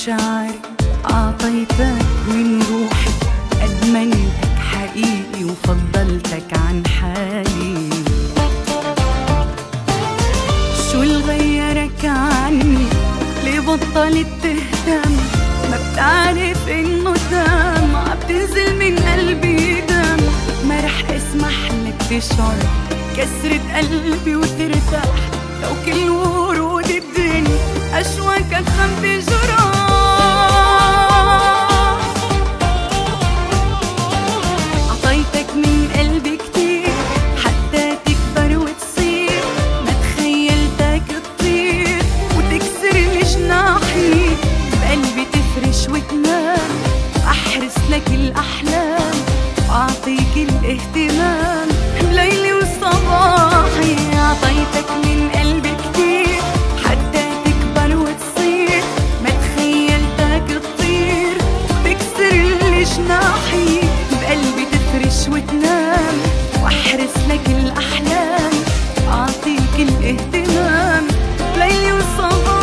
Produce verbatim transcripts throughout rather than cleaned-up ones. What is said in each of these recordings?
مشاعري عطيتك من روحي، أدمنتك حقيقي وفضلتك عن حالي. شو اللي غيرك عني؟ ليه بطلت تهتم؟ ما بتعرف انه دم عم بتنزل من قلبي دم. ما رح اسمح لك تشعر كسرة قلبي وترتاح، لو كل ورود الدنيا أشواكك خبي جراح. عطيتك من قلبي كتير حتى تكبر وتصير، ما تخيلتك تطير وتكسر لي جناحي، بقلبي تفرش وتنام، أحرس لك الأحلام وأعطيك الاهتمام بليلي وصباحي. عطيتك من قلبي كتير حتى تكبر وتصير، ما تخيلتك تطير وتكسر لي جناحي، بقلبي تفرش وتنام، وأحرس لك الأحلام وأعطيك الاهتمام بليلي وصباحي.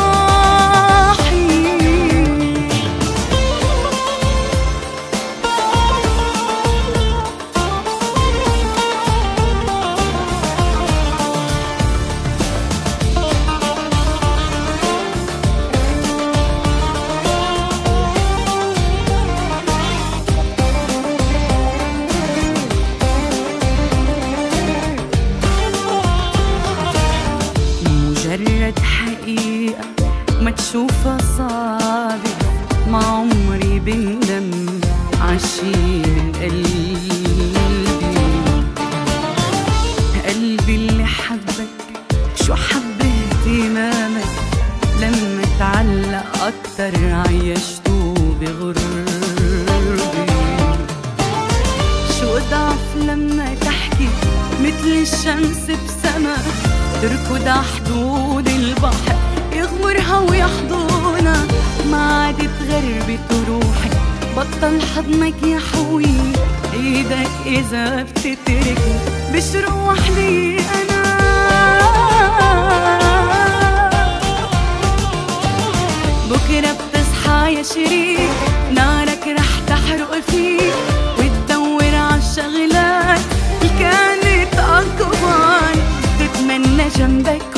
مجرد حقيقة ما تشوفها صعبة، مع عمري بندم عشي من قلبي. قلبي اللي حبك شو حب اهتمامك، لما تعلق أكتر عيشته بغربي. شو ضعف لما تحكي مثل الشمس بسما، تركض عحدود البحر يغمرها ويحضنها. ما عاد تغربت روحي بطل حضنك يحويني، ايدك اذا بتتركني بشرق وحدي انا. بكره بتصحى يا شريك، نارك رح تحرق فيك وتدور عالشغلات اللي كانت اكبر، تتمنى جنبك